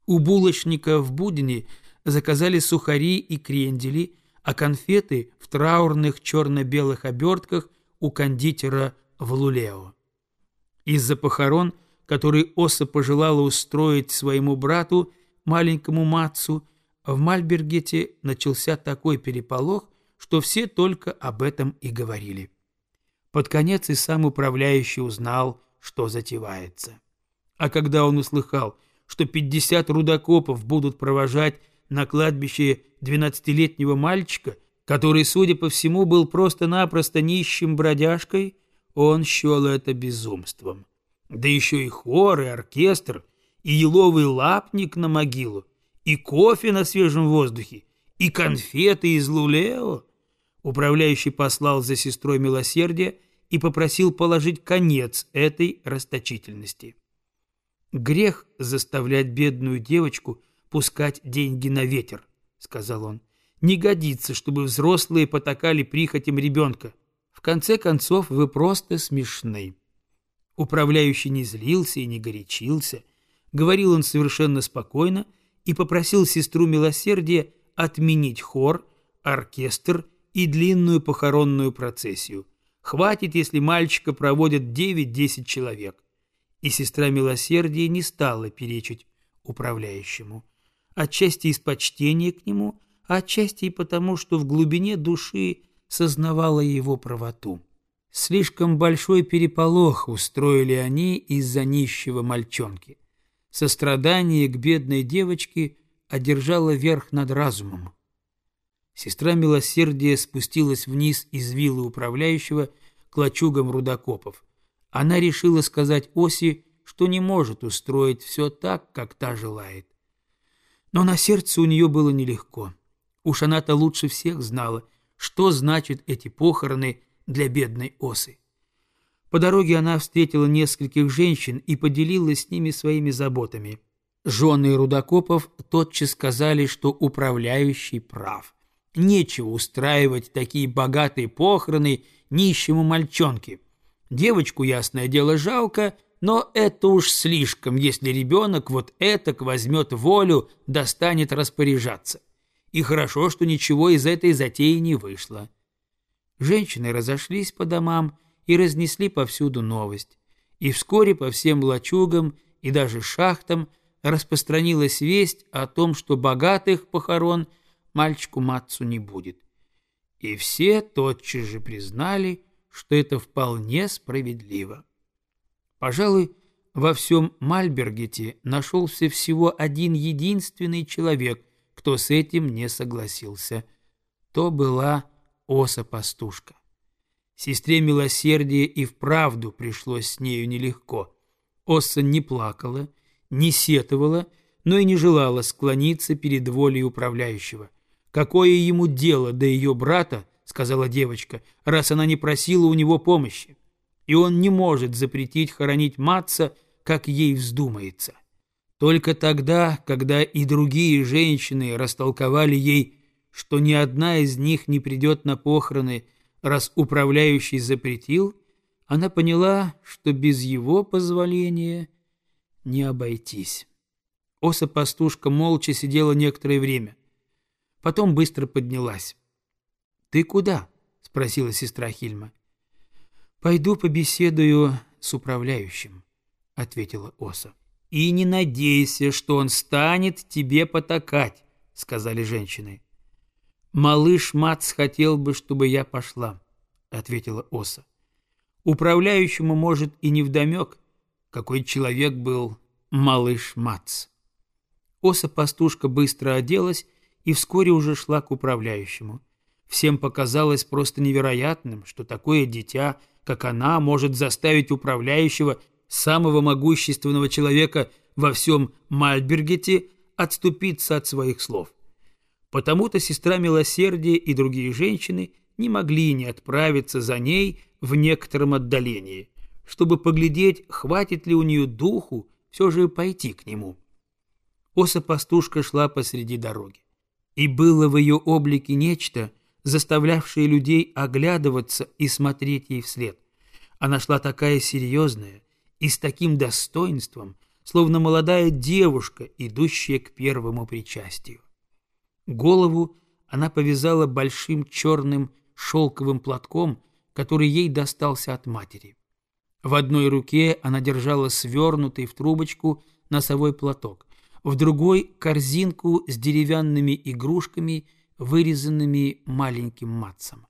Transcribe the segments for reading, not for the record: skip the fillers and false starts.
У булочника в Будине заказали сухари и крендели, а конфеты в траурных черно-белых обертках у кондитера в Лулео. Из-за похорон, которые Оса пожелала устроить своему брату, маленькому Мацу, в Мальбергете начался такой переполох, что все только об этом и говорили. Под конец и сам управляющий узнал, что затевается. А когда он услыхал, что 50 рудокопов будут провожать на кладбище 12-летнего мальчика, который, судя по всему, был просто-напросто нищим бродяжкой, он счел это безумством. Да еще и хор, и оркестр, и еловый лапник на могилу, и кофе на свежем воздухе, и конфеты из Лулео. Управляющий послал за сестрой милосердия и попросил положить конец этой расточительности. «Грех заставлять бедную девочку пускать деньги на ветер», — сказал он. «Не годится, чтобы взрослые потакали прихотям ребенка. В конце концов, вы просто смешны». Управляющий не злился и не горячился. Говорил он совершенно спокойно и попросил сестру милосердия отменить хор, оркестр и длинную похоронную процессию. Хватит, если мальчика проводят 9-10 человек. И сестра милосердия не стала перечить управляющему. Отчасти из почтения к нему, а отчасти и потому, что в глубине души сознавала его правоту. Слишком большой переполох устроили они из-за нищего мальчонки. Сострадание к бедной девочке одержало верх над разумом. Сестра милосердия спустилась вниз из виллы управляющего к лачугам рудокопов. Она решила сказать Осе, что не может устроить все так, как та желает. Но на сердце у нее было нелегко. Уж она-то лучше всех знала, что значат эти похороны для бедной Осы. По дороге она встретила нескольких женщин и поделилась с ними своими заботами. Жены рудокопов тотчас сказали, что управляющий прав. Нечего устраивать такие богатые похороны нищему мальчонке. Девочку, ясное дело, жалко, но это уж слишком, если ребенок вот этак возьмет волю, да станет распоряжаться. И хорошо, что ничего из этой затеи не вышло. Женщины разошлись по домам и разнесли повсюду новость. И вскоре по всем лачугам и даже шахтам распространилась весть о том, что богатых похорон мальчику Мацу не будет. И все тотчас же признали, что это вполне справедливо. Пожалуй, во всем Мальбергете нашелся всего один единственный человек, кто с этим не согласился. То была Оса-пастушка. Сестре милосердия и вправду пришлось с нею нелегко. Оса не плакала, не сетовала, но и не желала склониться перед волей управляющего. «Какое ему дело до ее брата, — сказала девочка, — раз она не просила у него помощи? И он не может запретить хоронить Матца, как ей вздумается». Только тогда, когда и другие женщины растолковали ей, что ни одна из них не придет на похороны, раз управляющий запретил, она поняла, что без его позволения не обойтись. Оса-пастушка молча сидела некоторое время. Потом быстро поднялась. «Ты куда?» — спросила сестра Хильма. «Пойду побеседую с управляющим», — ответила Оса. «И не надейся, что он станет тебе потакать», — сказали женщины. «Малыш Мац хотел бы, чтобы я пошла», — ответила Оса. «Управляющему, может, и невдомек, какой человек был малыш Мац». Оса-пастушка быстро оделась и вскоре уже шла к управляющему. Всем показалось просто невероятным, что такое дитя, как она, может заставить управляющего, самого могущественного человека во всем Мальбергете, отступиться от своих слов. Потому-то сестра милосердия и другие женщины не могли не отправиться за ней в некотором отдалении, чтобы поглядеть, хватит ли у нее духу все же пойти к нему. Оса-пастушка шла посреди дороги. И было в ее облике нечто, заставлявшее людей оглядываться и смотреть ей вслед. Она шла такая серьезная и с таким достоинством, словно молодая девушка, идущая к первому причастию. Голову она повязала большим черным шелковым платком, который ей достался от матери. В одной руке она держала свернутый в трубочку носовой платок, в другой – корзинку с деревянными игрушками, вырезанными маленьким матцем.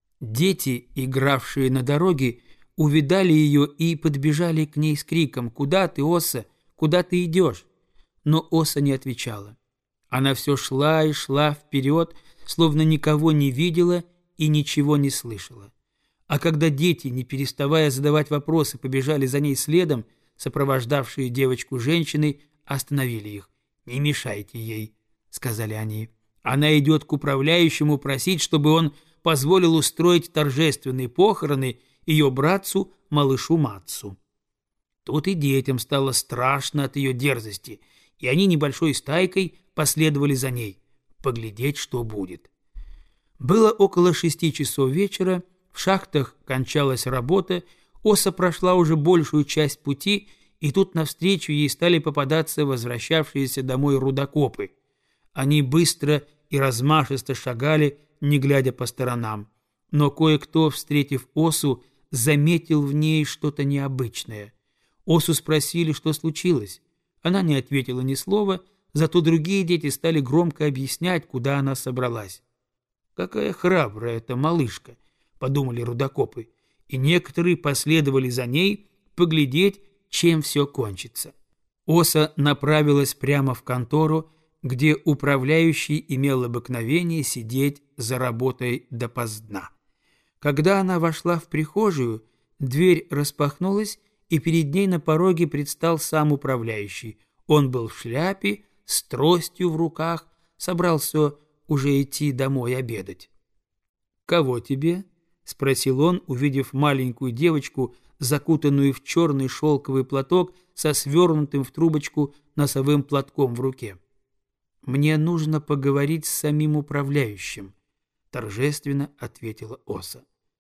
Дети, игравшие на дороге, увидали ее и подбежали к ней с криком: «Куда ты, Оса? Куда ты идешь?» Но Оса не отвечала. Она все шла и шла вперед, словно никого не видела и ничего не слышала. А когда дети, не переставая задавать вопросы, побежали за ней следом, сопровождавшие девочку женщины остановили их. «Не мешайте ей», — сказали они. «Она идет к управляющему просить, чтобы он позволил устроить торжественные похороны ее братцу, малышу Матсу». Тут и детям стало страшно от ее дерзости, и они небольшой стайкой последовали за ней, поглядеть, что будет. Было около 6 часов вечера, в шахтах кончалась работа, Оса прошла уже большую часть пути, и тут навстречу ей стали попадаться возвращавшиеся домой рудокопы. Они быстро и размашисто шагали, не глядя по сторонам. Но кое-кто, встретив Осу, заметил в ней что-то необычное. Осу спросили, что случилось. Она не ответила ни слова, зато другие дети стали громко объяснять, куда она собралась. «Какая храбрая эта малышка», — подумали рудокопы, и некоторые последовали за ней поглядеть, чем все кончится. Оса направилась прямо в контору, где управляющий имел обыкновение сидеть за работой допоздна. Когда она вошла в прихожую, дверь распахнулась, и перед ней на пороге предстал сам управляющий. Он был в шляпе, с тростью в руках, собрался уже идти домой обедать. «Кого тебе?» — спросил он, увидев маленькую девочку, закутанную в черный шелковый платок со свернутым в трубочку носовым платком в руке. «Мне нужно поговорить с самим управляющим», — торжественно ответила Оса.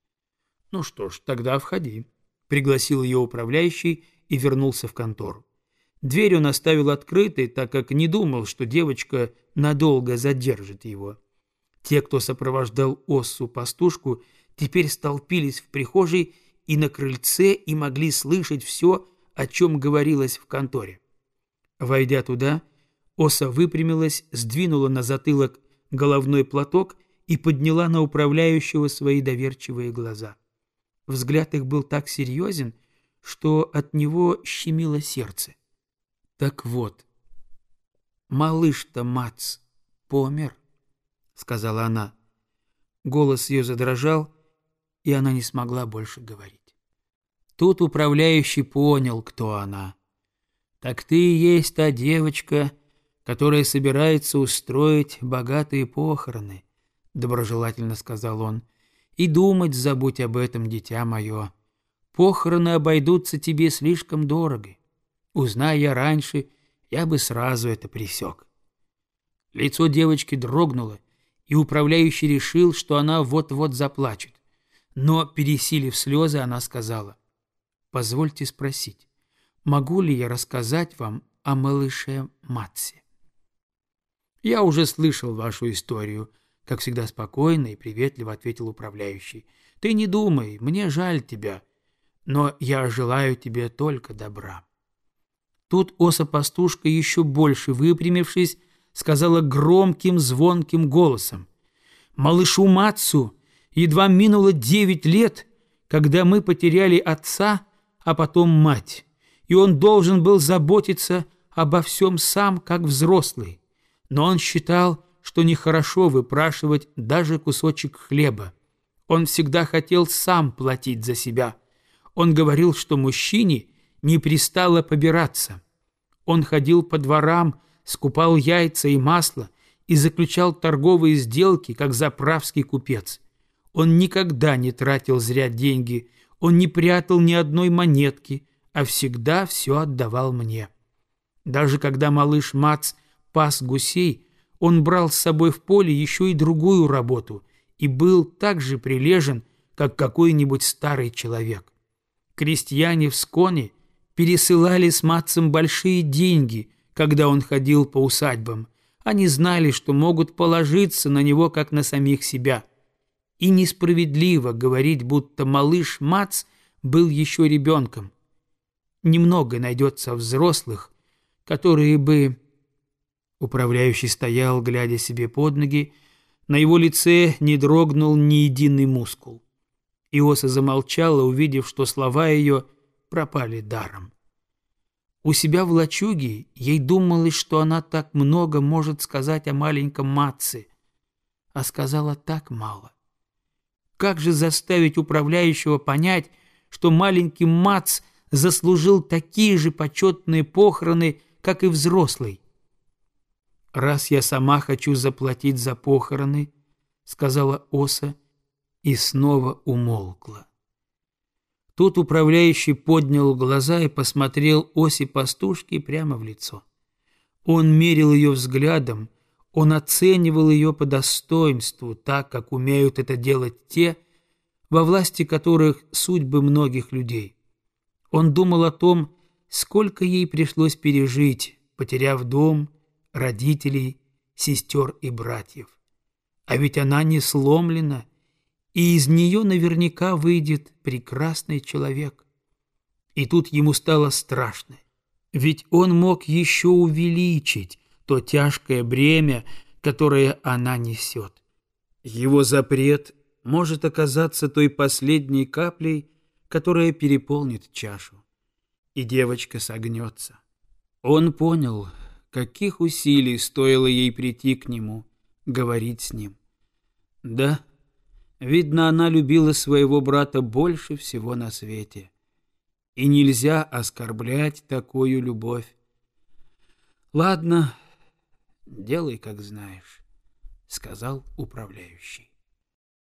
«Ну что ж, тогда входи», — пригласил ее управляющий и вернулся в контору. Дверь он оставил открытой, так как не думал, что девочка надолго задержит его. Те, кто сопровождал Оссу-пастушку, теперь столпились в прихожей и на крыльце и могли слышать все, о чем говорилось в конторе. Войдя туда, Оса выпрямилась, сдвинула на затылок головной платок и подняла на управляющего свои доверчивые глаза. Взгляд их был так серьезен, что от него щемило сердце. «Так вот, малыш-то Мац помер», — сказала она. Голос ее задрожал, и она не смогла больше говорить. Тут управляющий понял, кто она. «Так ты и есть та девочка, которая собирается устроить богатые похороны», — доброжелательно сказал он. «И думать забудь об этом, дитя мое. Похороны обойдутся тебе слишком дорого. Узнай я раньше, я бы сразу это пресек». Лицо девочки дрогнуло, и управляющий решил, что она вот-вот заплачет. Но, пересилив слезы, она сказала: «Позвольте спросить, могу ли я рассказать вам о малыше Матсе?» «Я уже слышал вашу историю», — как всегда спокойно и приветливо ответил управляющий. «Ты не думай, мне жаль тебя, но я желаю тебе только добра». Тут Оса-пастушка, еще больше выпрямившись, сказала громким звонким голосом: «Малышу Матсу едва минуло 9 лет, когда мы потеряли отца, а потом мать, и он должен был заботиться обо всем сам, как взрослый. Но он считал, что нехорошо выпрашивать даже кусочек хлеба. Он всегда хотел сам платить за себя. Он говорил, что мужчине не пристало побираться. Он ходил по дворам, скупал яйца и масло и заключал торговые сделки, как заправский купец. Он никогда не тратил зря деньги, он не прятал ни одной монетки, а всегда все отдавал мне. Даже когда малыш Мац пас гусей, он брал с собой в поле еще и другую работу и был так же прилежен, как какой-нибудь старый человек. Крестьяне в Сконе пересылали с Матцем большие деньги, когда он ходил по усадьбам. Они знали, что могут положиться на него, как на самих себя. И несправедливо говорить, будто малыш Мац был еще ребенком. Немного найдется взрослых, которые бы... Управляющий стоял, глядя себе под ноги. На его лице не дрогнул ни единый мускул. Иоса замолчала, увидев, что слова ее пропали даром. У себя в лачуге ей думалось, что она так много может сказать о маленьком Матце, а сказала так мало. Как же заставить управляющего понять, что маленький Мац заслужил такие же почетные похороны, как и взрослый? «Раз я сама хочу заплатить за похороны», — сказала Оса и снова умолкла. Тут управляющий поднял глаза и посмотрел Осе-пастушке прямо в лицо. Он мерил ее взглядом, он оценивал ее по достоинству, так, как умеют это делать те, во власти которых судьбы многих людей. Он думал о том, сколько ей пришлось пережить, потеряв дом, родителей, сестер и братьев. А ведь она не сломлена, и из нее наверняка выйдет прекрасный человек. И тут ему стало страшно, ведь он мог еще увеличить то тяжкое бремя, которое она несет. Его запрет может оказаться той последней каплей, которая переполнит чашу, и девочка согнется. Он понял, каких усилий стоило ей прийти к нему, говорить с ним. Да, видно, она любила своего брата больше всего на свете. И нельзя оскорблять такую любовь. «Ладно, делай, как знаешь», — сказал управляющий.